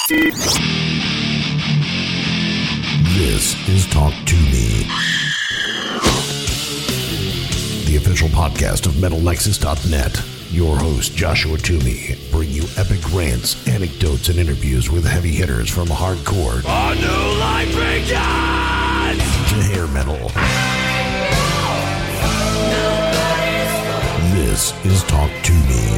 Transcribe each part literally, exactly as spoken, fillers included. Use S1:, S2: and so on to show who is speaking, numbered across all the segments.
S1: This is Talk to Me, the official podcast of Metal Nexus dot net. Your host, Joshua Toomey, bring you epic rants, anecdotes, and interviews with heavy hitters from hardcore
S2: A new life begins!
S1: to hair metal. This is Talk to Me.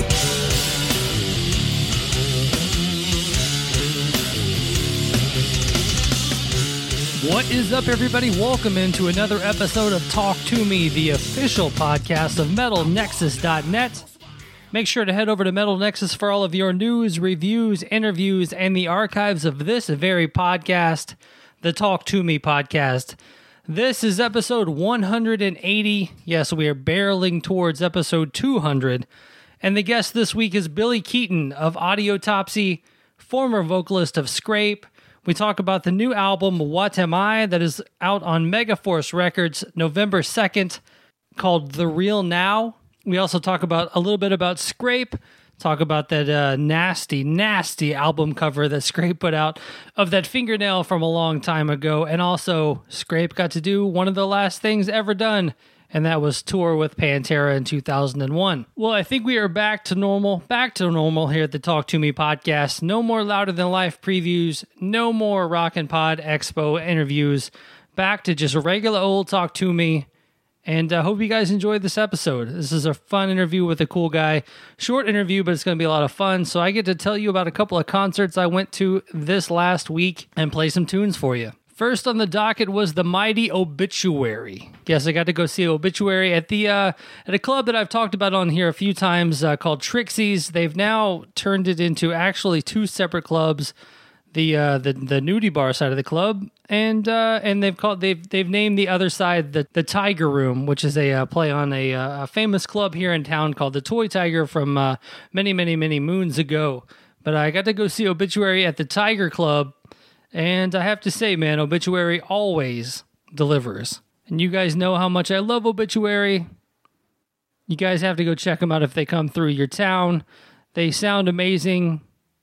S3: What is up, everybody? Welcome into another episode of Talk to Me, the official podcast of Metal Nexus dot net. Make sure to head over to Metal Nexus for all of your news, reviews, interviews, and the archives of this very podcast, the Talk to Me podcast. This is episode one hundred eighty. Yes, we are barreling towards episode two hundred. And the guest this week is Billy Keaton of Audiotopsy, former vocalist of Scrape. We talk about the new album, What Am I, that is out on Megaforce Records November second, called The Real Now. We also talk about a little bit about Scrape, talk about that uh, nasty, nasty album cover that Scrape put out of that fingernail from a long time ago. And also, Scrape got to do one of the last things ever done, and that was tour with Pantera in two thousand one. Well, I think we are back to normal, back to normal here at the Talk to Me podcast. No more Louder Than Life previews, no more Rockin' Pod Expo interviews. Back to just regular old Talk to Me. And I uh, hope you guys enjoyed this episode. This is a fun interview with a cool guy. Short interview, but it's going to be a lot of fun. So I get to tell you about a couple of concerts I went to this last week and play some tunes for you. First on the docket was the mighty Obituary. Yes, I got to go see Obituary at the uh, at a club that I've talked about on here a few times uh, called Trixie's. They've now turned it into actually two separate clubs. The uh, the the nudie bar side of the club, and uh, and they've called they've they've named the other side the the Tiger Room, which is a uh, play on a, uh, a famous club here in town called the Toy Tiger from uh, many many many moons ago. But I got to go see Obituary at the Tiger Club. And I have to say, man, Obituary always delivers. And you guys know how much I love Obituary. You guys have to go check them out if they come through your town. They sound amazing.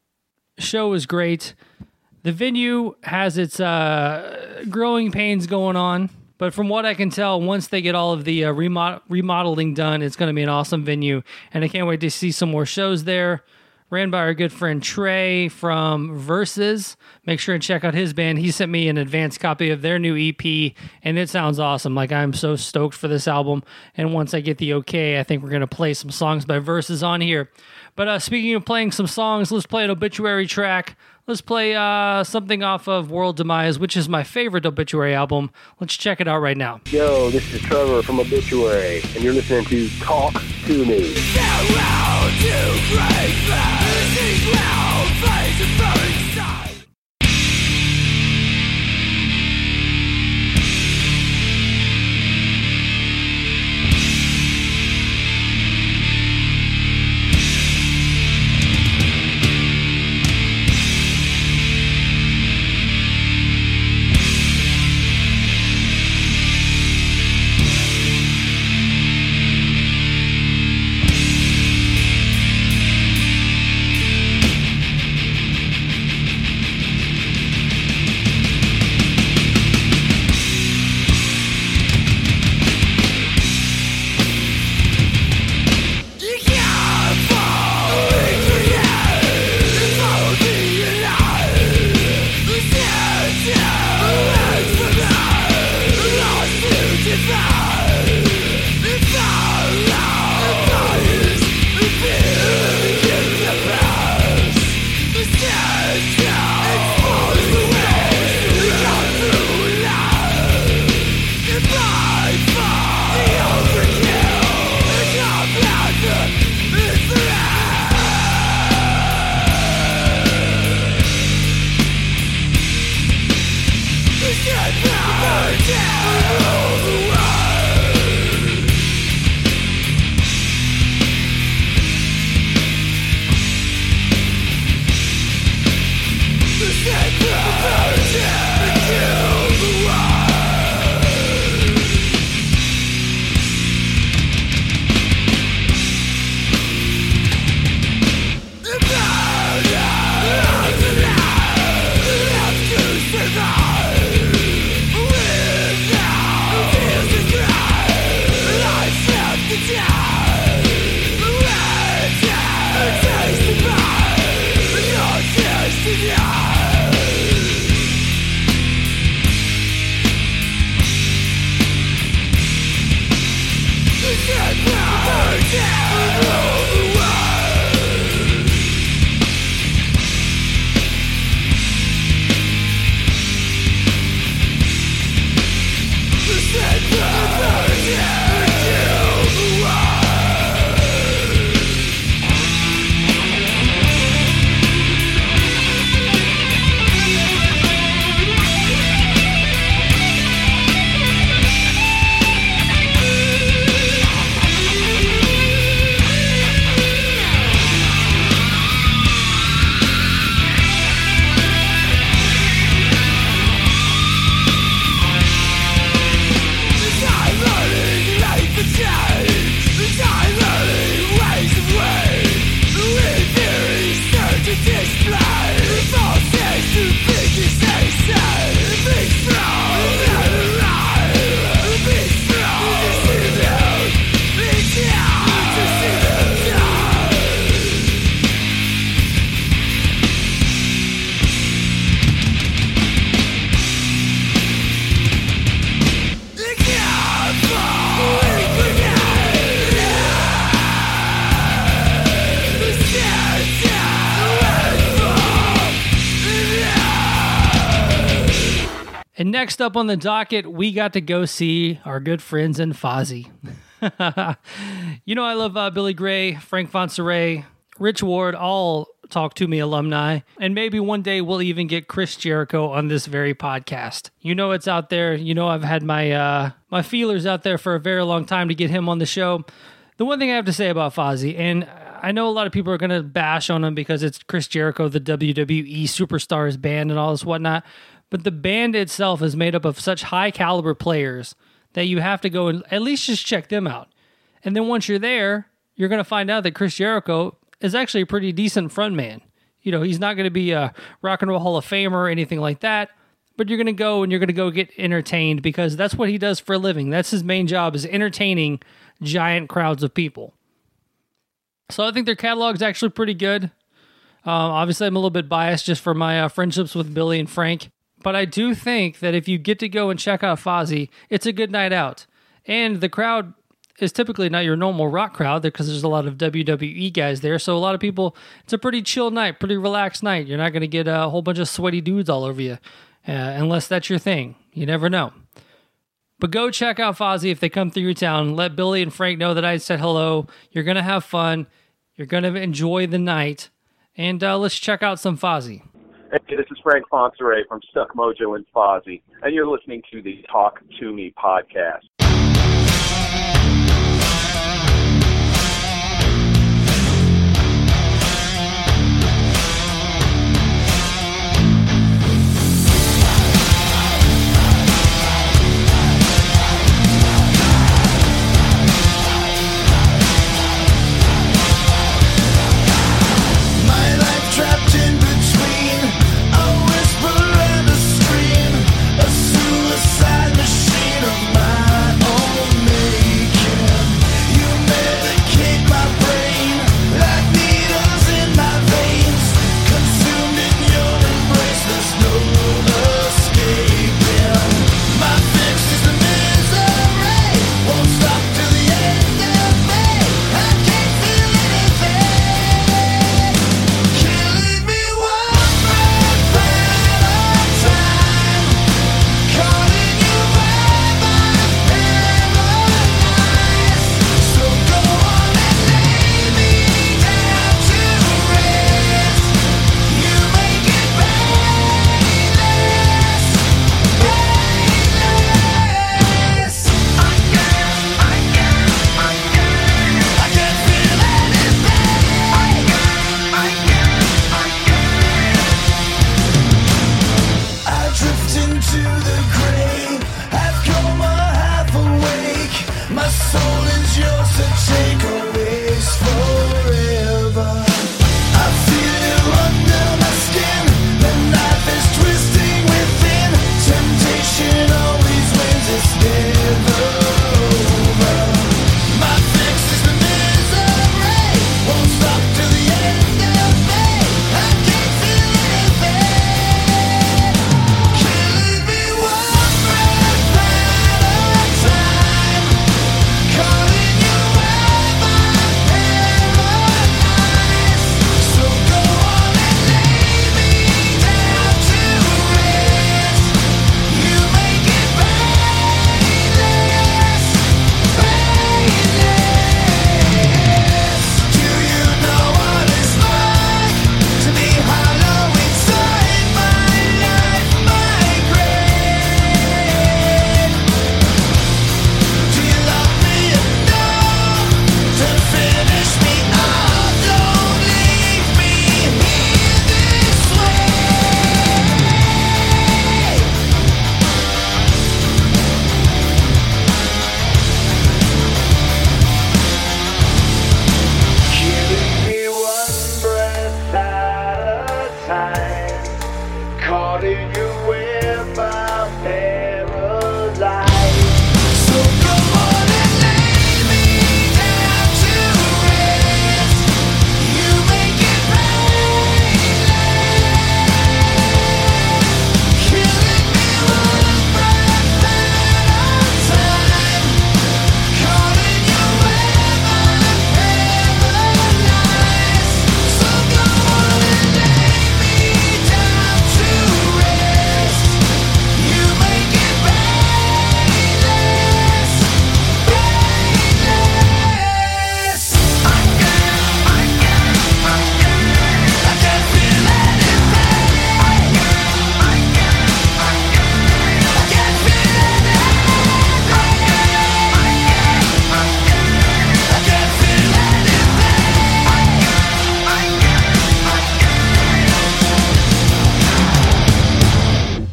S3: Show is great. The venue has its uh, growing pains going on. But from what I can tell, once they get all of the uh, remod- remodeling done, it's going to be an awesome venue. And I can't wait to see some more shows there. Ran by our good friend Trey from Versus. Make sure and check out his band. He sent me an advanced copy of their new E P, and it sounds awesome. Like, I'm so stoked for this album. And once I get the okay, I think we're going to play some songs by Versus on here. But uh, speaking of playing some songs, let's play an Obituary track. Let's play uh, something off of World Demise, which is my favorite Obituary album. Let's check it out right now.
S4: Yo, this is Trevor from Obituary, and you're listening to Talk to Me.
S3: next up on the docket, we got to go see our good friends in Fozzy. You know I love uh, Billy Gray, Frank Fonsaray, Rich Ward, all Talk To Me alumni, and maybe one day we'll even get Chris Jericho on this very podcast. You know it's out there. You know I've had my uh, my feelers out there for a very long time to get him on the show. The one thing I have to say about Fozzy, and I know a lot of people are going to bash on him because it's Chris Jericho, the W W E Superstars band and all this whatnot, but the band itself is made up of such high caliber players that you have to go and at least just check them out. And then once you're there, you're going to find out that Chris Jericho is actually a pretty decent frontman. You know, he's not going to be a Rock and Roll Hall of Famer or anything like that, but you're going to go and you're going to go get entertained because that's what he does for a living. That's his main job, is entertaining giant crowds of people. So I think their catalog's actually pretty good. Um, obviously, I'm a little bit biased just for my uh, friendships with Billy and Frank, but I do think that if you get to go and check out Fozzy, it's a good night out. And the crowd is typically not your normal rock crowd because there's a lot of W W E guys there. So a lot of people, it's a pretty chill night, pretty relaxed night. You're not going to get a whole bunch of sweaty dudes all over you, uh, unless that's your thing. You never know. But go check out Fozzy if they come through your town. Let Billy and Frank know that I said hello. You're going to have fun. You're going to enjoy the night. And uh, let's check out some Fozzy.
S5: Hey, this is Frank Fonsaray from Stuck Mojo and Fozzy, and you're listening to the Talk To Me podcast.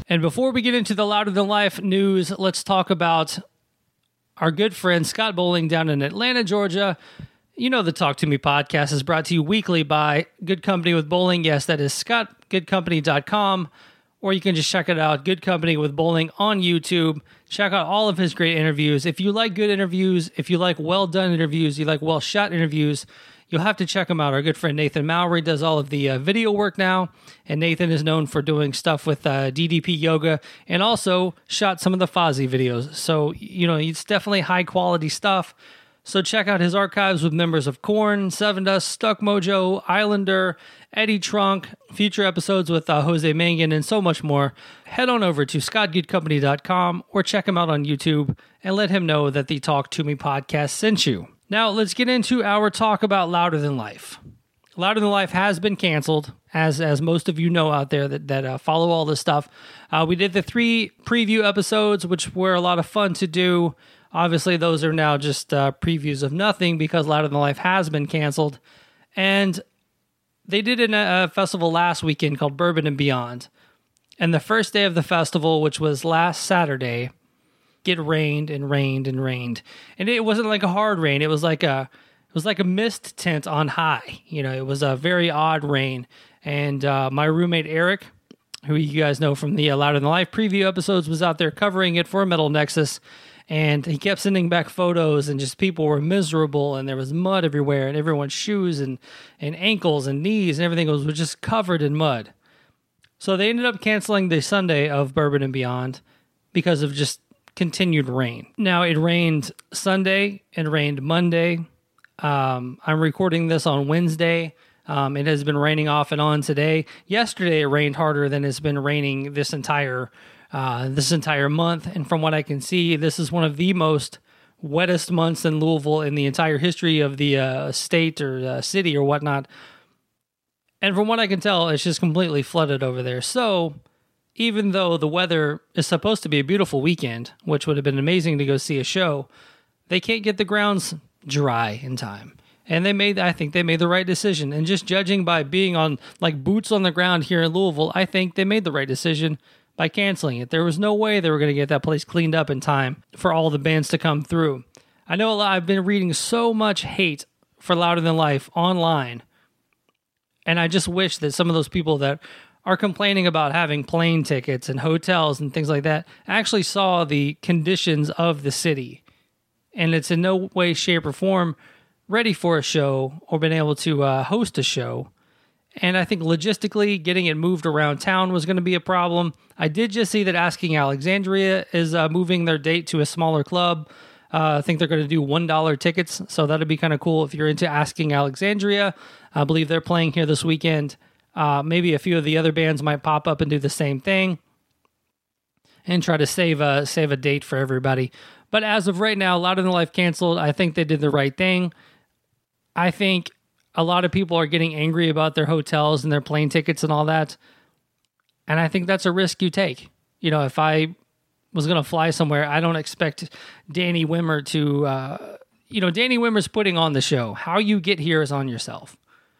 S3: And before we get into the Louder Than Life news, let's talk about our good friend Scott Bowling down in Atlanta, Georgia. You know the Talk To Me podcast is brought to you weekly by Good Company with Bowling. Yes, that is scott good company dot com, or you can just check it out, Good Company with Bowling on YouTube. Check out all of his great interviews. If you like good interviews, if you like well-done interviews, you like well-shot interviews, you'll have to check him out. Our good friend Nathan Mowry does all of the uh, video work now, and Nathan is known for doing stuff with uh, D D P Yoga and also shot some of the Fozzy videos. So, you know, it's definitely high-quality stuff. So check out his archives with members of Korn, Seven Dust, Stuck Mojo, Islander, Eddie Trunk, future episodes with uh, Jose Mangan, and so much more. Head on over to scott good company dot com or check him out on YouTube and let him know that the Talk To Me podcast sent you. Now, let's get into our talk about Louder Than Life. Louder Than Life has been canceled, as as most of you know out there that, that uh, follow all this stuff. Uh, we did the three preview episodes, which were a lot of fun to do. Obviously, those are now just uh, previews of nothing because Louder Than Life has been canceled. And they did a, a festival last weekend called Bourbon and Beyond. And the first day of the festival, which was last Saturday, it rained and rained and rained, and it wasn't like a hard rain. It was like a, it was like a mist tent on high. You know, it was a very odd rain. And uh, my roommate Eric, who you guys know from the uh, Louder Than Life preview episodes, was out there covering it for Metal Nexus, and he kept sending back photos, and just people were miserable, and there was mud everywhere, and everyone's shoes and and ankles and knees and everything was, was just covered in mud. So they ended up canceling the Sunday of Bourbon and Beyond because of just continued rain. Now, it rained Sunday, it rained Monday. Um, I'm recording this on Wednesday. Um, it has been raining off and on today. Yesterday, it rained harder than it's been raining this entire uh, this entire month. And from what I can see, this is one of the most wettest months in Louisville in the entire history of the uh, state or uh, city or whatnot. And from what I can tell, it's just completely flooded over there. So even though the weather is supposed to be a beautiful weekend, which would have been amazing to go see a show, they can't get the grounds dry in time. And they made, I think they made the right decision. And just judging by being on, like, boots on the ground here in Louisville, I think they made the right decision by canceling it. There was no way they were going to get that place cleaned up in time for all the bands to come through. I know a lot, I've been reading so much hate for Louder Than Life online. And I just wish that some of those people that are complaining about having plane tickets and hotels and things like that actually saw the conditions of the city. And it's in no way, shape, or form ready for a show or been able to uh, host a show. And I think logistically, getting it moved around town was going to be a problem. I did just see that Asking Alexandria is uh, moving their date to a smaller club. Uh, I think they're going to do one dollar tickets, so that'd be kind of cool if you're into Asking Alexandria. I believe they're playing here this weekend. Uh, maybe a few of the other bands might pop up and do the same thing and try to save a, save a date for everybody. But as of right now, Louder Than Life canceled. I think they did the right thing. I think a lot of people are getting angry about their hotels and their plane tickets and all that. And I think that's a risk you take. You know, if I was going to fly somewhere, I don't expect Danny Wimmer to, uh, you know, Danny Wimmer's putting on the show. How you get here is on yourself.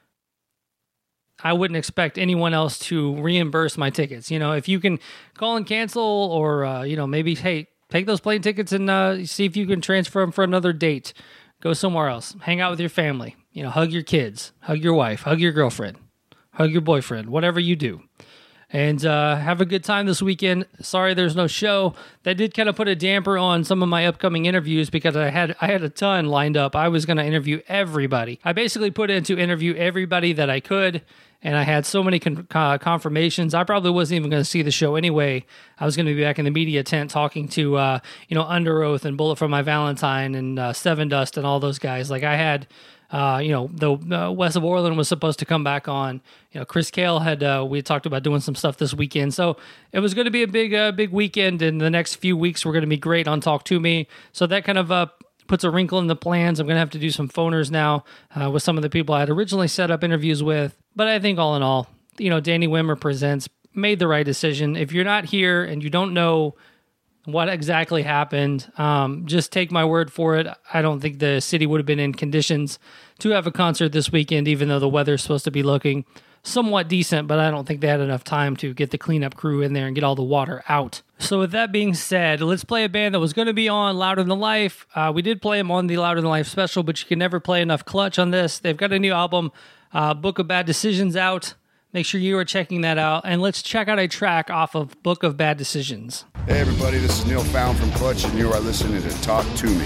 S3: I wouldn't expect anyone else to reimburse my tickets. You know, if you can call and cancel or, uh, you know, maybe, hey, take those plane tickets and uh, see if you can transfer them for another date. Go somewhere else. Hang out with your family. You know, hug your kids, hug your wife, hug your girlfriend, hug your boyfriend, whatever you do. And uh, have a good time this weekend. Sorry there's no show. That did kind of put a damper on some of my upcoming interviews because I had I had a ton lined up. I was going to interview everybody. I basically put in to interview everybody that I could, and I had so many con- uh, confirmations. I probably wasn't even going to see the show anyway. I was going to be back in the media tent talking to, uh, you know, Under Oath and Bullet for My Valentine and uh, Seven Dust and all those guys. Like I had... Uh, you know, the uh, West of Orland was supposed to come back on. You know, Chris Cale had, uh, we had talked about doing some stuff this weekend. So it was going to be a big, uh, big weekend. And the next few weeks were going to be great on Talk To Me. So that kind of uh, puts a wrinkle in the plans. I'm going to have to do some phoners now uh, with some of the people I had originally set up interviews with. But I think all in all, you know, Danny Wimmer Presents made the right decision. If you're not here and you don't know what exactly happened, um, just take my word for it. I don't think the city would have been in conditions to have a concert this weekend, even though the weather's supposed to be looking somewhat decent, but I don't think they had enough time to get the cleanup crew in there and get all the water out. So with that being said, let's play a band that was going to be on Louder Than Life. Uh, we did play them on the Louder Than Life special, but you can never play enough Clutch on this. They've got a new album, uh, Book of Bad Decisions, out. Make sure you are checking that out. And let's check out a track off of Book of Bad Decisions.
S6: Hey everybody, this is Neil Found from Clutch, and you are listening to Talk To Me.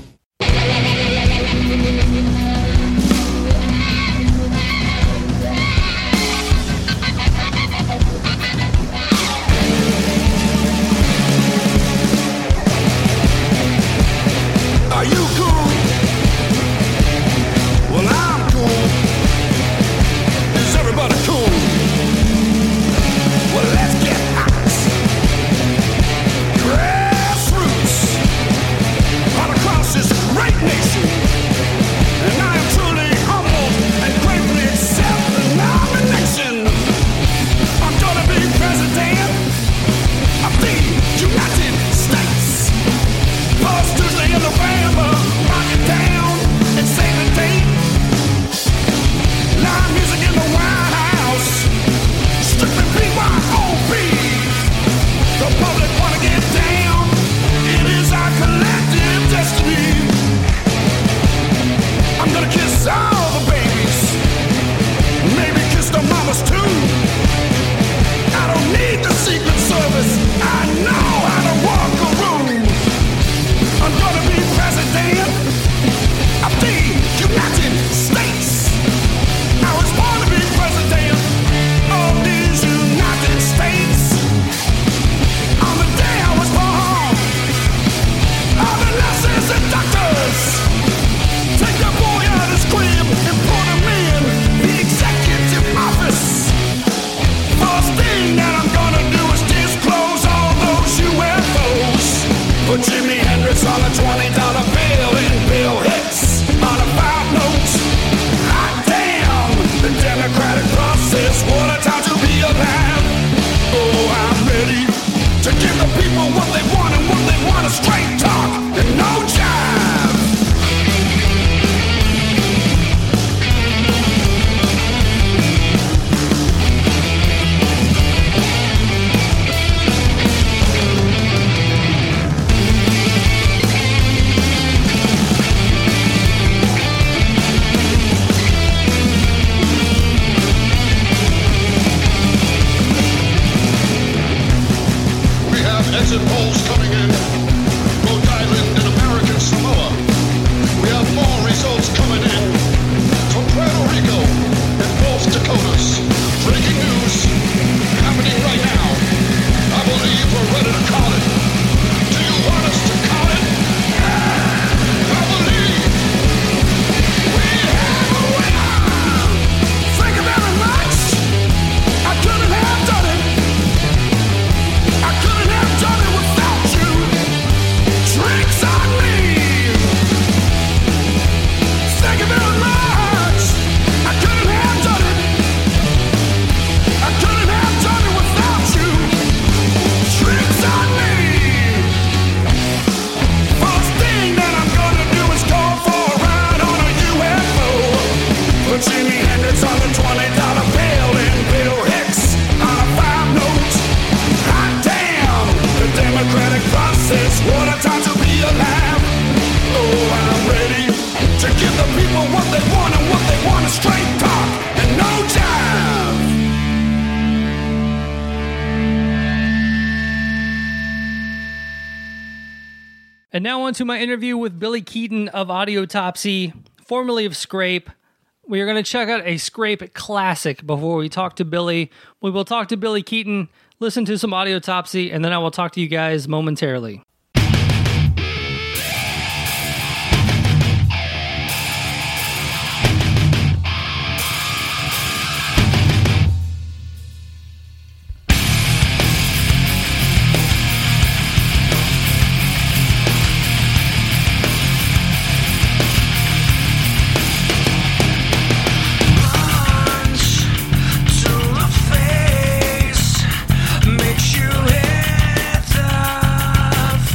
S2: Are you cool? Well, I'm cool. Is everybody cool? Well, let's get hot. Grassroots all across this great nation. And I am truly humbled and gratefully accept the nomination. I'm gonna be president of the United States. First Tuesday in November, rock it down and save the date. Live music in the White House, strictly B Y O B. The public wanna get down, it is our collective destiny. I'm gonna kiss all the babies, maybe kiss the mamas too. I don't need the Secret Service, I know how to walk a room. I'm gonna be president of the United States. I was born to be president of these United States. On the day I was born, all the nurses and doctors take the boy out of his crib and put him in the executive office. First thing that I'm gonna do is disclose all those U F Os. Put Jimi Hendrix on a twenty dollar bill and Bill Hicks on a five note. Hot damn, the democratic process, what a time to be alive. Oh, I'm ready to give the people what they want, and what they want is straight talk and no jive.
S7: We have exit polls coming in Rhode Island and American Samoa. We have more results coming in from Puerto Rico and both Dakotas. Breaking news happening right now. I believe we're ready to call it. Do you want us to call it? I believe we have a winner.
S2: Thank you very much. I couldn't have done it. I couldn't have done it without you. Drinks on me. Thank you very much. I couldn't have done it. I couldn't have done it without you. Drinks on me. First thing that I'm gonna do is go for a ride on a U F O. Put Jimi Hendrix on the twenty dollar bill and Bill Hicks on a five note. Hot damn, the democratic process, what a time to be alive. Oh, I'm ready to give the people what they want, and what they want is straight talk and no jive.
S3: And now on to my interview with Billy Keaton of Audiotopsy, formerly of Scrape. We are going to check out a Scrape classic before we talk to Billy. We will talk to Billy Keaton, listen to some Audiotopsy, and then I will talk to you guys momentarily.
S2: To the face makes you hit the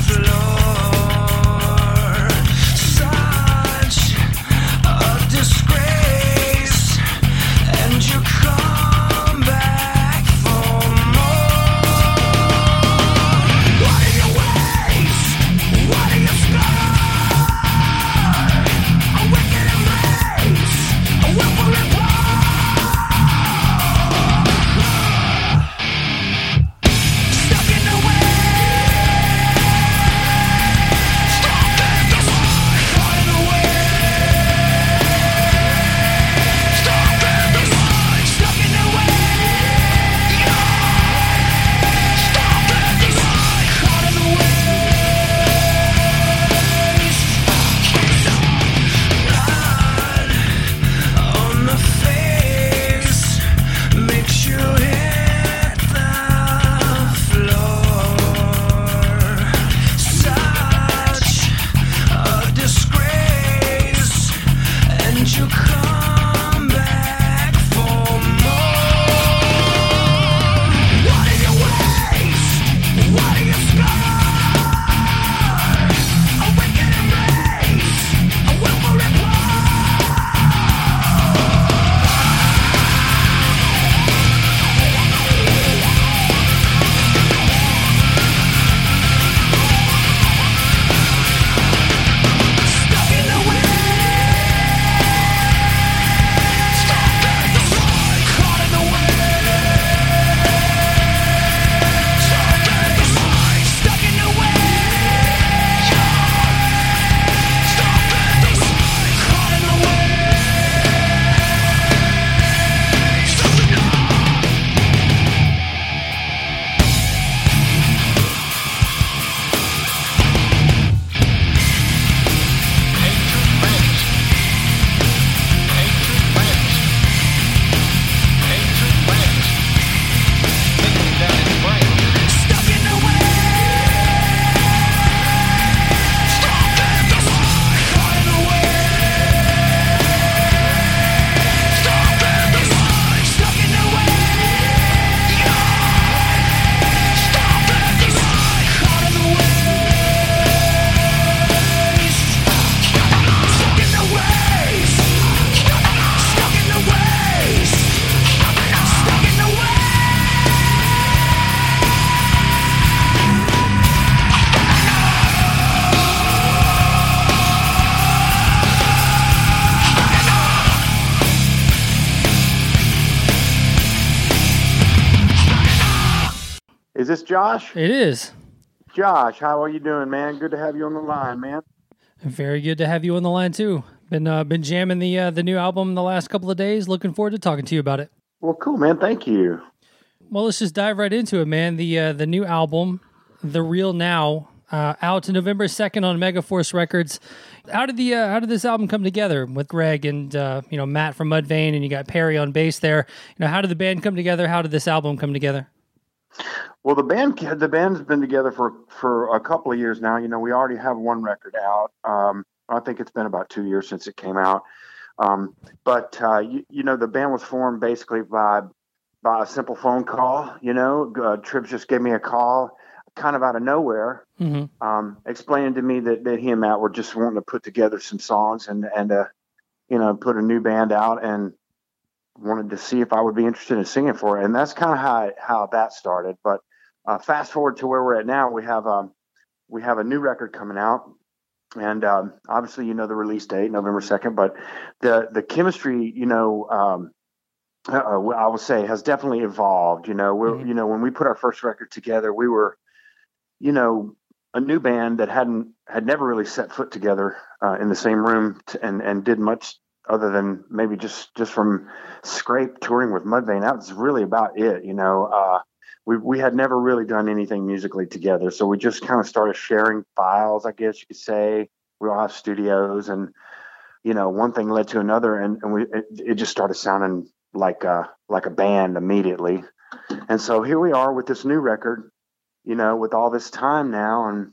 S8: Is this Josh?
S3: It is.
S8: Josh, how are you doing, man? Good to have you on the line, man.
S3: Very good to have you on the line too. Been uh, been jamming the uh, the new album the last couple of days. Looking forward to talking to you about it.
S8: Well, cool, man. Thank you.
S3: Well, let's just dive right into it, man. The uh, the new album, The Real Now, uh, out November second on Megaforce Records. How did the uh, how did this album come together with Greg and uh, you know Matt from Mudvayne, and you got Perry on bass there? You know, how did the band come together? How did this album come together?
S8: Well, the band the band's been together for, for a couple of years now. You know, we already have one record out. Um, I think it's been about two years since it came out. Um, but uh, you, you know, the band was formed basically by by a simple phone call. You know, uh, Tribbs just gave me a call, kind of out of nowhere, mm-hmm. um, explaining to me that, that he and Matt were just wanting to put together some songs and and uh, you know, put a new band out, and wanted to see if I would be interested in singing for it. And that's kind of how how that started. But Uh, fast forward to where we're at now, we have um, we have a new record coming out, and um, obviously you know the release date, November second. But the the chemistry, you know, um, uh, I would say has definitely evolved. You know, we're mm-hmm. you know when we put our first record together, we were, you know, a new band that hadn't had never really set foot together uh, in the same room to, and and did much other than maybe just just from Scrape touring with Mudvayne. That was really about it. You know. Uh, We we had never really done anything musically together, so we just kind of started sharing files, I guess you could say. We all have studios, and you know, one thing led to another, and, and we it, it just started sounding like a like a band immediately. And so here we are with this new record, you know, with all this time now, and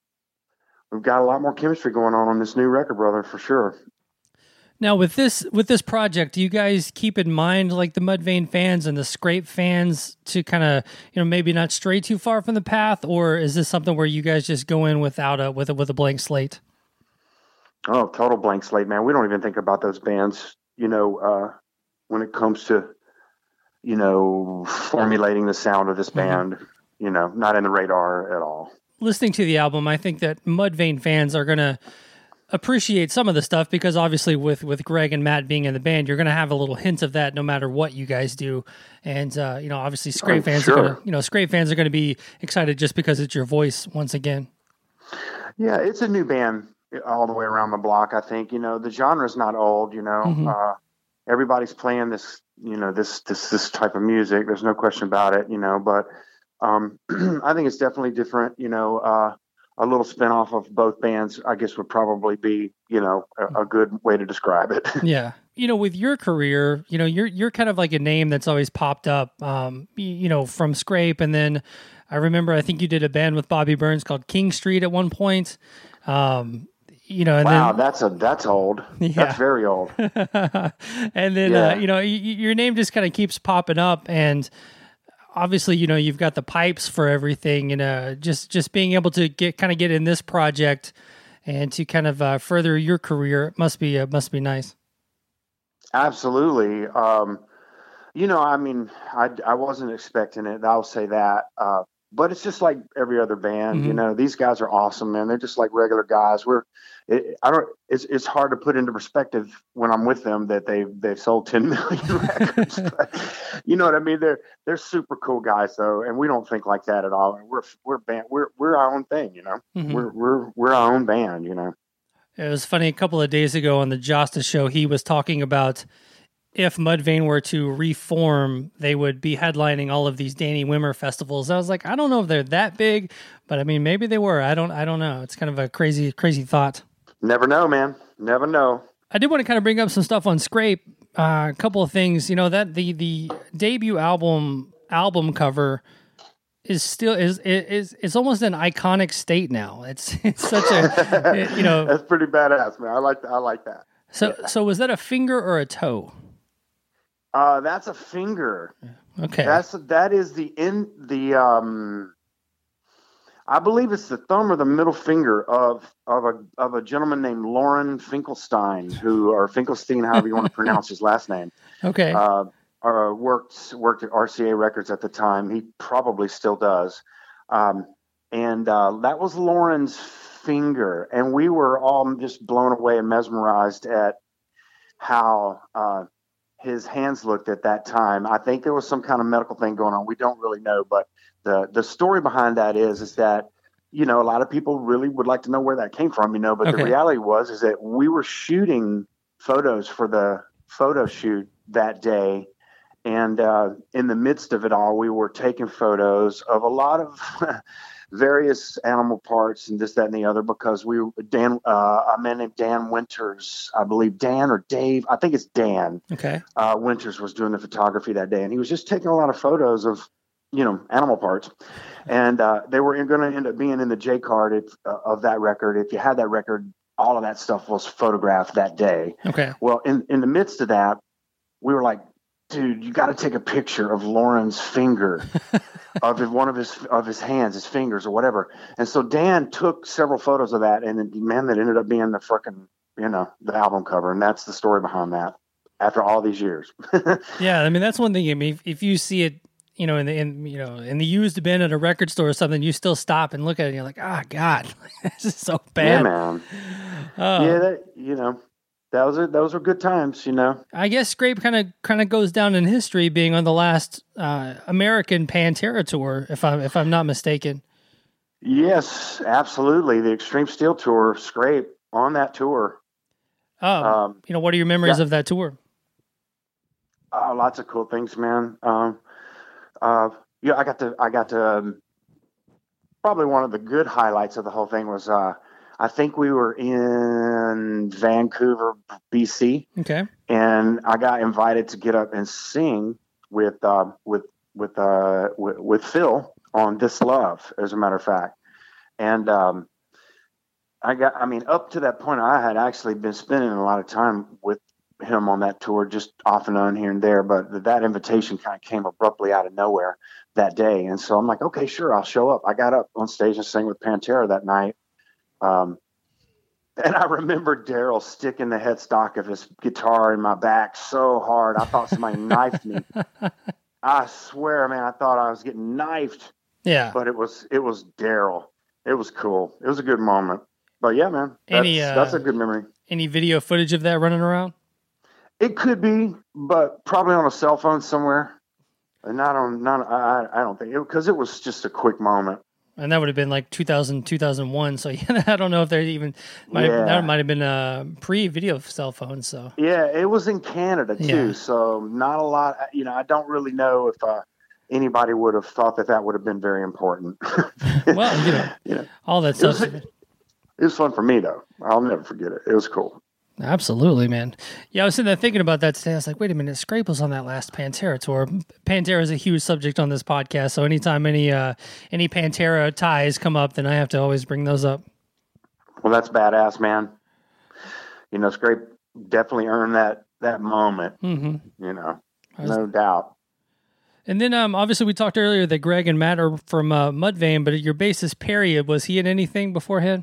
S8: we've got a lot more chemistry going on on this new record, brother, for sure.
S3: Now, with this with this project, do you guys keep in mind like the Mudvayne fans and the Scrape fans to kind of, you know, maybe not stray too far from the path, or is this something where you guys just go in without a with a with a blank slate?
S8: Oh, total blank slate, man. We don't even think about those bands, you know, uh, when it comes to, you know, formulating the sound of this band. Mm-hmm. You know, not in the radar at all. Listening
S3: to the album, I think that Mudvayne fans are gonna appreciate some of the stuff, because obviously with, with Greg and Matt being in the band, you're going to have a little hint of that no matter what you guys do. And, uh, you know, obviously Scrape fans sure. are going to, you know, Scrape fans are going to be excited just because it's your voice once again.
S8: Yeah, it's a new band all the way around the block. I think, you know, the genre is not old, you know, mm-hmm. uh, everybody's playing this, you know, this, this, this type of music. There's no question about it, you know, but um, I think it's definitely different, you know, uh, a little spinoff of both bands, I guess, would probably be, you know, a, a good way to describe it.
S3: Yeah. You know, with your career, you know, you're, you're kind of like a name that's always popped up, um, you know, from Scrape. And then I remember, I think you did a band with Bobby Burns called King Street at one point. Um, you know, and
S8: wow,
S3: then,
S8: that's a, that's old. Yeah. That's very old.
S3: And then,
S8: yeah.
S3: uh, you know, y- your name just kind of keeps popping up, and obviously, you know, you've got the pipes for everything, and uh, just just being able to get kind of get in this project and to kind of uh, further your career must be uh, must be nice.
S8: Absolutely. Um, you know, I mean, I, I wasn't expecting it. I'll say that. Uh, but it's just like every other band. Mm-hmm. You know, these guys are awesome, man. They're just like regular guys. We're, it, I don't. It's it's hard to put into perspective when I'm with them that they they've sold ten million records. But, you know what I mean? They're they're super cool guys though, and we don't think like that at all. We're we're band. We're we're our own thing. You know, mm-hmm. we're we're we're our own band. You know.
S3: It was funny. A couple of days ago on the Josta show, he was talking about if Mudvayne were to reform, they would be headlining all of these Danny Wimmer festivals. I was like, I don't know if they're that big, but I mean, maybe they were. I don't, I don't know. It's kind of a crazy, crazy thought.
S8: Never know, man. Never know.
S3: I did want to kind of bring up some stuff on Scrape. Uh, a couple of things, you know, that the, the debut album, album cover is still, is, is, it's almost an iconic state now. It's, it's such a, it, you know,
S8: that's pretty badass, man. I like that. I like that.
S3: So, yeah. so was that a finger or a toe?
S8: Uh, that's a finger.
S3: Okay.
S8: That's that is the in the um. I believe it's the thumb or the middle finger of of a of a gentleman named Lauren Finkelstein, who or Finkelstein, however you want to pronounce his last name.
S3: Okay.
S8: Uh, uh, worked worked at R C A Records at the time. He probably still does. Um, and uh, that was Lauren's finger, and we were all just blown away and mesmerized at how. Uh, his hands looked at that time. I think there was some kind of medical thing going on. We don't really know, but the the story behind that is is that, you know, a lot of people really would like to know where that came from, you know, but
S3: Okay.
S8: the reality was is that we were shooting photos for the photo shoot that day. And uh, in the midst of it all, we were taking photos of a lot of various animal parts and this, that, and the other, because we were Dan, uh, a man named Dan Winters, I believe Dan or Dave, I think it's Dan
S3: Okay.
S8: uh, Winters was doing the photography that day. And he was just taking a lot of photos of, you know, animal parts. And uh, they were going to end up being in the J card if, uh, of that record. If you had that record, all of that stuff was photographed that day.
S3: Okay.
S8: Well, in, in the midst of that, we were like, dude, you got to take a picture of Lauren's finger, of his, one of his of his hands, his fingers, or whatever. And so Dan took several photos of that, and then, man, that ended up being the frickin', you know, the album cover, and that's the story behind that. After all these years,
S3: Yeah, I mean that's one thing. I mean, if, if you see it, you know, in the in you know in the used bin at a record store or something, you still stop and look at it, and you're like, ah, oh, God, this is so bad.
S8: yeah, man,
S3: Oh.
S8: yeah, that, you know. Those are those are good times, you know.
S3: I guess Scrape kind of kind of goes down in history being on the last uh, American Pantera tour, if I'm if I'm not mistaken.
S8: Yes, absolutely. The Extreme Steel tour, Scrape on that tour.
S3: Oh,
S8: Um,
S3: you know, what are your memories
S8: yeah.
S3: of that tour?
S8: Uh, lots of cool things, man. Um, uh, yeah, I got to, I got to, um, probably one of the good highlights of the whole thing was, uh, I think we were in Vancouver, B C,
S3: Okay.
S8: and I got invited to get up and sing with, uh, with, with, uh, with, with Phil on This Love, as a matter of fact. And, um, I got, I mean, up to that point, I had actually been spending a lot of time with him on that tour, just off and on here and there. But that invitation kind of came abruptly out of nowhere that day. And so I'm like, okay, sure, I'll show up. I got up on stage and sang with Pantera that night. Um, and I remember Daryl sticking the headstock of his guitar in my back so hard. I thought somebody knifed me. I swear, man, I thought I was getting knifed,
S3: Yeah.
S8: but it was, it was Daryl. It was cool. It was a good moment. But yeah, man, that's,
S3: Any, uh,
S8: that's a good memory.
S3: Any video footage of that running around?
S8: It could be, but probably on a cell phone somewhere. And not on, not, I, I don't think, because it, it was just a quick moment.
S3: And that would have been like two thousand, two thousand one. So yeah, I don't know if there even, might
S8: Yeah.
S3: have, that might have been a pre-video cell phone. So
S8: Yeah, it was in Canada too.
S3: Yeah.
S8: So not a lot, you know, I don't really know if uh, anybody would have thought that that would have been very important.
S3: well, you know,
S8: You know,
S3: all that
S8: it was,
S3: stuff.
S8: it was fun for me though. I'll never forget it. It was cool.
S3: Absolutely, man. Yeah, I was sitting there thinking about that today. I was like, wait a minute, Scrape was on that last Pantera tour. Pantera is a huge subject on this podcast, so anytime any uh, any Pantera ties come up, then I have to always bring those up.
S8: Well, that's badass, man. You know, Scrape definitely earned that that moment.
S3: Mm-hmm.
S8: You know,
S3: was-
S8: no doubt.
S3: And then um, obviously we talked earlier that Greg and Matt are from uh, Mudvayne, but your bassist Perry, was he in anything beforehand?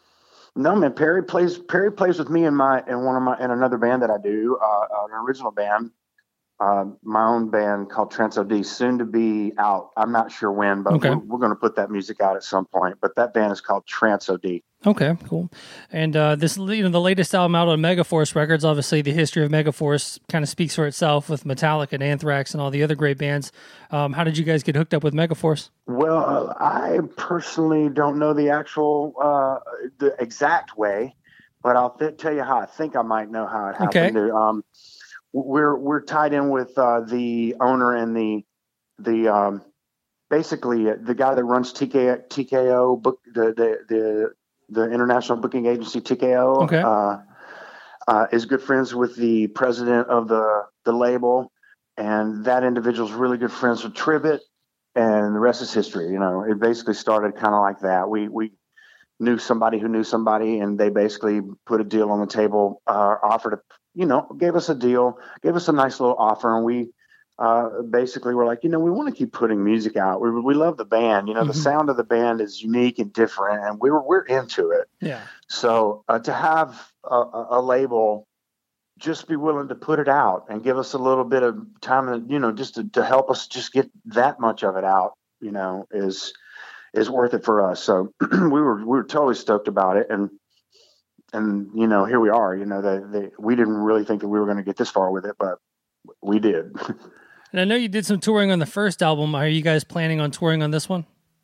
S8: No, man. Perry plays. Perry plays with me in my in one of my in another band that I do, uh, an original band, uh, my own band called Trans O D, soon to be out. I'm not sure when, but
S3: Okay.
S8: we're, we're going to put that music out at some point. But that band is called Trans O D.
S3: Okay, cool. And uh, this, you know, the latest album out on Megaforce Records. Obviously, the history of Megaforce kind of speaks for itself with Metallica and Anthrax and all the other great bands. Um, how did you guys get hooked up with Megaforce?
S8: Well, uh, I personally don't know the actual uh, the exact way, but I'll th- tell you how I think I might know how it happened.
S3: Okay.
S8: Um, we're we're tied in with uh, the owner and the the um, basically uh, the guy that runs T K T K O book the the the, the international booking agency T K O.
S3: Okay.
S8: Uh, uh, is good friends with the president of the the label, and that individual's really good friends with Tribbett. And the rest is history. You know, it basically started kind of like that. We we knew somebody who knew somebody, and they basically put a deal on the table, uh, offered a, you know, gave us a deal, gave us a nice little offer, and we uh, basically were like, you know, we want to keep putting music out. We we love the band. You know,
S3: Mhm.
S8: the sound of the band is unique and different, and we were we're into it.
S3: Yeah.
S8: So uh, to have a, a, a label just be willing to put it out and give us a little bit of time, you know, just to, to help us just get that much of it out, you know, is is worth it for us. So we were we were totally stoked about it, and and you know, here we are. You know, they, they we didn't really think that we were going to get this far with it, but we did.
S3: And I know you did some touring on the first album. Are you guys planning on touring on this one?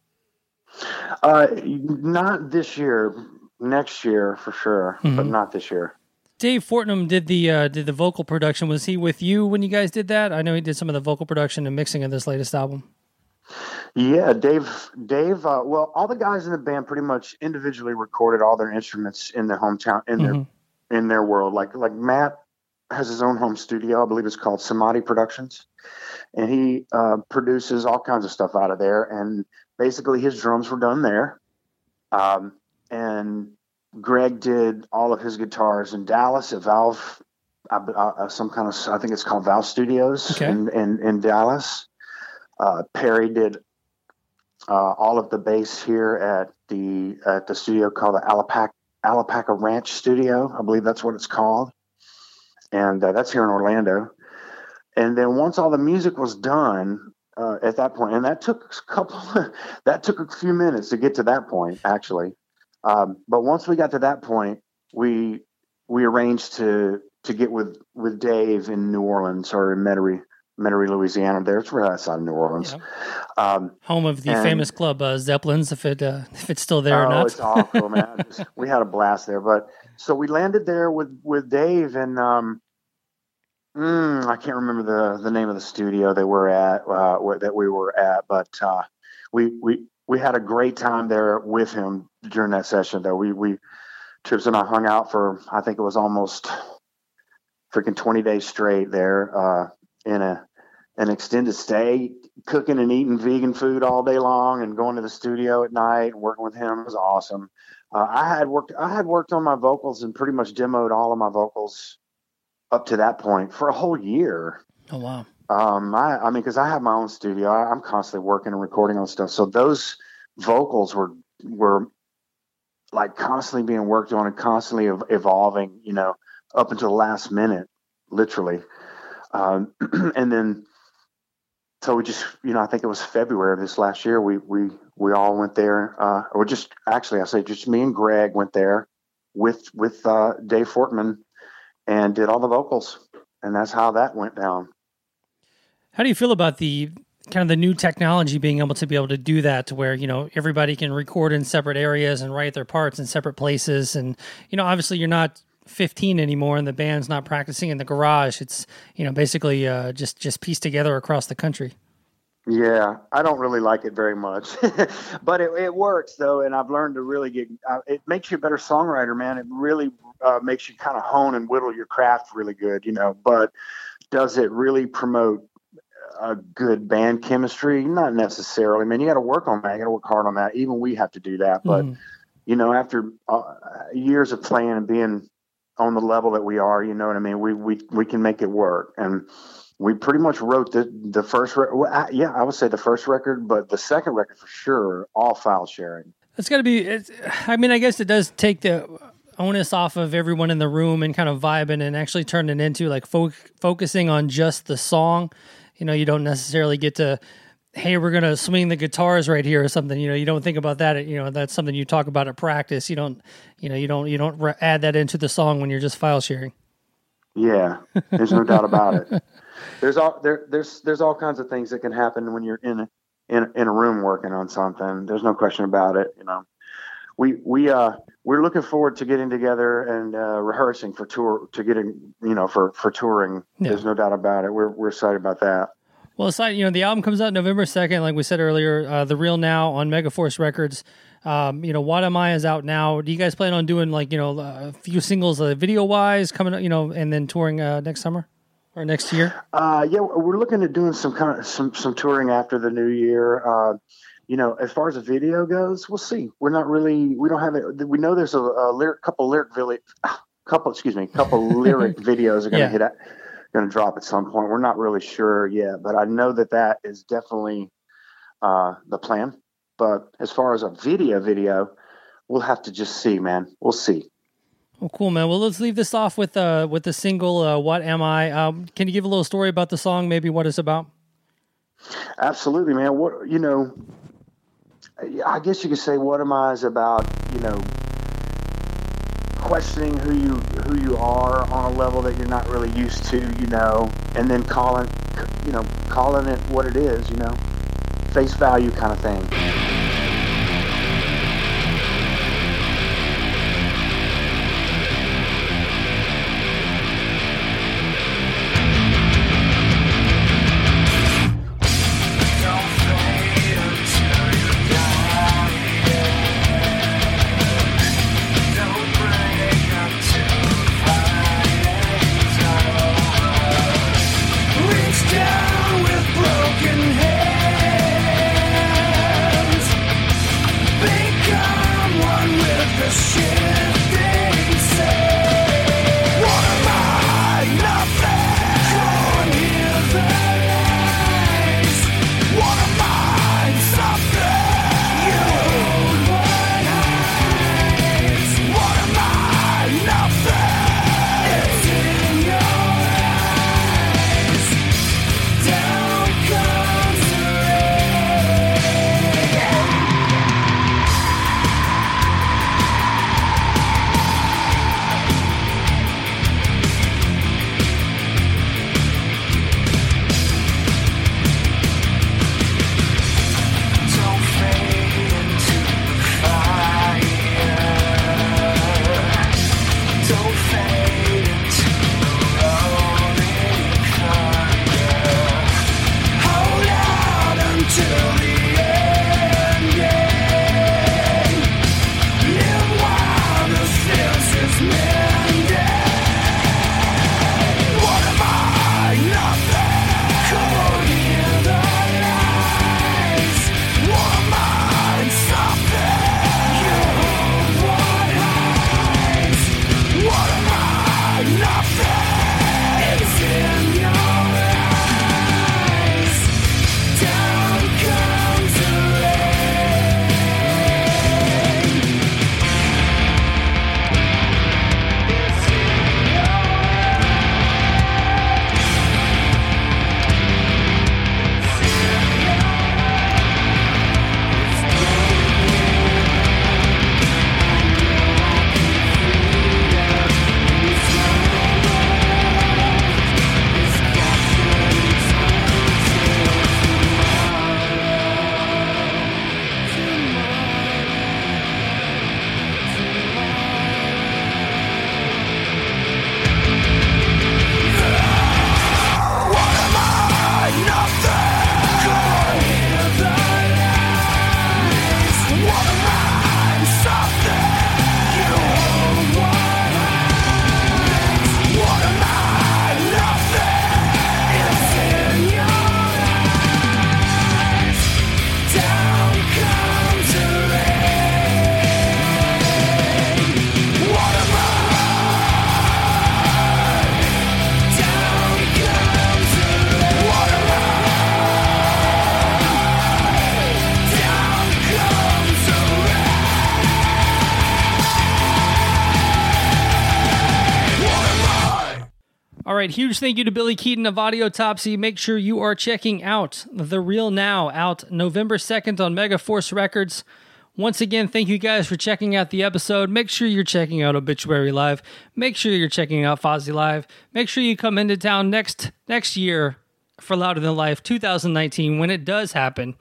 S8: Uh, not this year. Next year for sure, mm-hmm. but not this year.
S3: Dave Fortnum did the uh, did the vocal production. Was he with you when you guys did that? I know he did some of the vocal production and mixing of this latest album.
S8: Yeah, Dave. Dave. Uh, well, all the guys in the band pretty much individually recorded all their instruments in their hometown, in mm-hmm. their in their world. Like like Matt has his own home studio. I believe it's called Samadhi Productions, and he uh, produces all kinds of stuff out of there. And basically, his drums were done there. Um, And Greg did all of his guitars in Dallas at Valve, uh, uh, some kind of, I think it's called Valve Studios
S3: okay.
S8: in, in, in Dallas. Uh, Perry did uh, all of the bass here at the at the studio called the Alapaca, Alapaca Ranch Studio. I believe that's what it's called. And uh, that's here in Orlando. And then once all the music was done uh, at that point, and that took a couple, that took a few minutes to get to that point, actually. Um, but once we got to that point, we we arranged to to get with, with Dave in New Orleans or in Metairie, Metairie, Louisiana. There's right outside of New Orleans,
S3: yeah.
S8: um,
S3: home of the
S8: and,
S3: famous club uh, Zeppelins. If it uh, if it's still there
S8: oh,
S3: or not.
S8: It's awful, man. Just, we had a blast there. But so we landed there with, with Dave, and um, mm, I can't remember the, the name of the studio they were at uh, where, that we were at, but uh, we we. We had a great time there with him during that session, though. We, we, Trips and I hung out for, I think it was almost freaking twenty days straight there uh, in a an extended stay, cooking and eating vegan food all day long and going to the studio at night and working with him. It was awesome. Uh, I had worked, I had worked on my vocals and pretty much demoed all of my vocals up to that point for a whole year.
S3: Oh, wow.
S8: Um, I, I mean, because I have my own studio, I, I'm constantly working and recording on stuff. So those vocals were were like constantly being worked on and constantly ev- evolving, you know, up until the last minute, literally. Um, and then, so we just, you know, I think it was February of this last year. We we we all went there, uh, or just actually, I say just me and Greg went there with with uh, Dave Fortman and did all the vocals, and that's how that went down.
S3: How do you feel about the kind of the new technology being able to be able to do that to where, you know, everybody can record in separate areas and write their parts in separate places? And, you know, obviously you're not fifteen anymore and the band's not practicing in the garage. It's, you know, basically uh, just, just pieced together across the country.
S8: Yeah, I don't really like it very much, but it, it works though. And I've learned to really get, uh, it makes you a better songwriter, man. It really uh, makes you kind of hone and whittle your craft really good, you know, but does it really promote a good band chemistry? Not necessarily. I mean, you got to work on that. You got to work hard on that. Even we have to do that. But, mm. you know, after uh, years of playing and being on the level that we are, you know what I mean? We, we, we can make it work. And we pretty much wrote the, the first, re- well, I, yeah, I would say the first record, but the second record for sure, all file sharing.
S3: It's got to be, it's, I mean, I guess it does take the onus off of everyone in the room and kind of vibing and actually turn it into like fo- focusing on just the song. You know, you don't necessarily get to, hey, we're going to swing the guitars right here or something. You know, you don't think about that. You know, that's something you talk about at practice. You don't, you know, you don't, you don't re- add that into the song when you're just file sharing.
S8: Yeah, there's no doubt about it. There's all there. There's there's all kinds of things that can happen when you're in a, in in a room working on something. There's no question about it. You know, we we uh we're looking forward to getting together and uh, rehearsing for tour to getting you know for for touring. Yeah. There's no doubt about it. We're we're excited about that.
S3: Well, aside, you know, the album comes out November second, like we said earlier. Uh, The Real Now on Megaforce Records. Um, you know, What Am I is out now. Do you guys plan on doing like you know a few singles, uh, video wise, coming you know, and then touring uh, next summer? Or next year? Uh,
S8: yeah, we're looking at doing some kind of some, some touring after the new year. Uh, you know, as far as the video goes, we'll see. We're not really, we don't have it. We know there's a, a lyric, couple lyric, village, couple, excuse me, couple lyric videos are going to yeah. hit, at, going to drop at some point. We're not really sure yet, but I know that that is definitely uh, the plan. But as far as a video, video, we'll have to just see, man. We'll see.
S3: Well, cool, man. Well, let's leave this off with uh with the single uh, "What Am I." Um, can you give a little story about the song? Maybe what it's about?
S8: Absolutely, man. What you know, I guess you could say "What Am I" is about. You know, questioning who you who you are on a level that you're not really used to, you know, and then calling, you know, calling it what it is, you know, face value kind of thing.
S3: All right, huge thank you to Billy Keaton of Audiotopsy. Make sure you are checking out The Real Now, out November second on Megaforce Records. Once again, thank you guys for checking out the episode. Make sure you're checking out Obituary Live. Make sure you're checking out Fozzy Live. Make sure you come into town next next year for Louder Than Life two thousand nineteen when it does happen.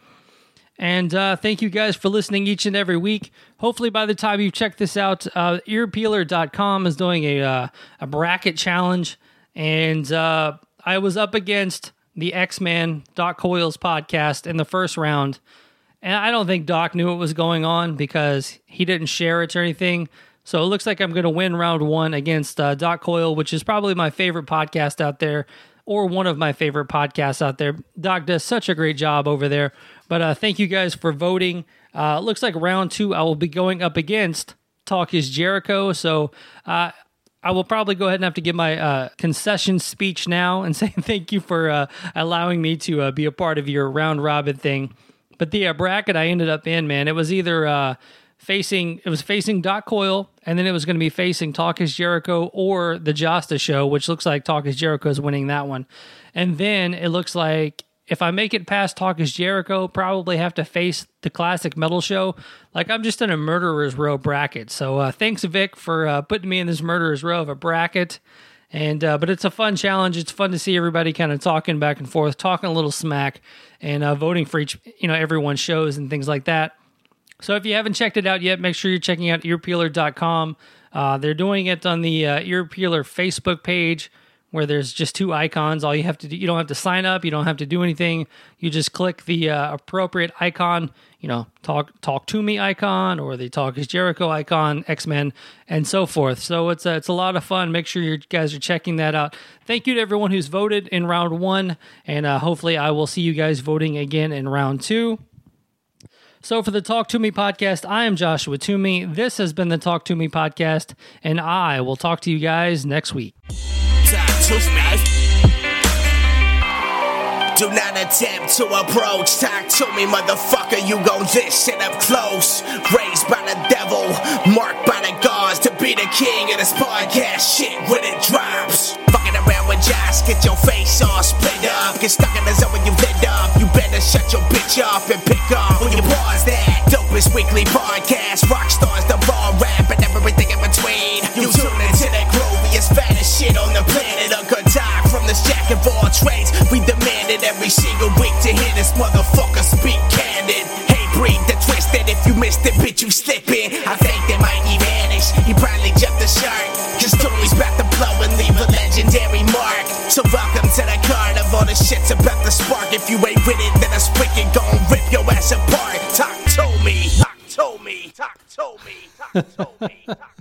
S3: And uh, thank you guys for listening each and every week. Hopefully by the time you check this out, uh, earpeeler dot com is doing a, uh, a bracket challenge. And uh, I was up against the X-Man, Doc Coyle's podcast in the first round. And I don't think Doc knew what was going on because he didn't share it or anything. So it looks like I'm going to win round one against uh, Doc Coyle, which is probably my favorite podcast out there, or one of my favorite podcasts out there. Doc does such a great job over there. But uh, thank you guys for voting. Uh, looks like round two I will be going up against Talk is Jericho. So uh, I will probably go ahead and have to give my uh, concession speech now and say thank you for uh, allowing me to uh, be a part of your round robin thing. But the uh, bracket I ended up in, man, it was either uh, facing it was facing Doc Coyle, and then it was going to be facing Talk is Jericho or the Josta Show, which looks like Talk is Jericho is winning that one. And then it looks like if I make it past Talk is Jericho, probably have to face the Classic Metal Show. Like, I'm just in a Murderer's Row bracket. So uh, thanks, Vic, for uh, putting me in this Murderer's Row of a bracket. And uh, but it's a fun challenge. It's fun to see everybody kind of talking back and forth, talking a little smack, and uh, voting for each, you know, everyone's shows and things like that. So if you haven't checked it out yet, make sure you're checking out ear peeler dot com. Uh, they're doing it on the uh, Ear Peeler Facebook page, where there's just two icons. All you have to do, you don't have to sign up, you don't have to do anything. You just click the uh, appropriate icon, you know, talk talk to me icon, or the Talk is Jericho icon, X-Men, and so forth. So it's a, it's a lot of fun. Make sure you guys are checking that out. Thank you to everyone who's voted in round one, and uh, hopefully I will see you guys voting again in round two. So for the Talk To Me podcast, I am Joshua Toomey. This has been the Talk To Me podcast, and I will talk to you guys next week.
S9: Talk to me. Do not attempt to approach. Talk to me, motherfucker. You gon' listen up close. Raised by the devil, marked by the gods to be the king of this podcast shit when it drops. Fucking around with Josh, get your face all split up. Get stuck in the zone when you lit up. You better shut your bitch up and pick up when you pause that. Dopest weekly podcast, rock stars, the ball rap, and everything in between. You tune into the grooviest, fattest shit on the planet. A good time from this jack of all trades. We demand it every single week to hear this motherfucker speak candid. Hey, breathe the twisted. If you missed it, bitch, you slipping. I think they might he vanished. He probably jumped the shark. Cause Toomey's about to blow and leave a legendary mark. So welcome to the carnival. The shit's about to spark. If you ain't with it, then it's wicked. Gon' rip your ass apart. Talk to me. Talk to me. Talk to me. Talk to me. Talk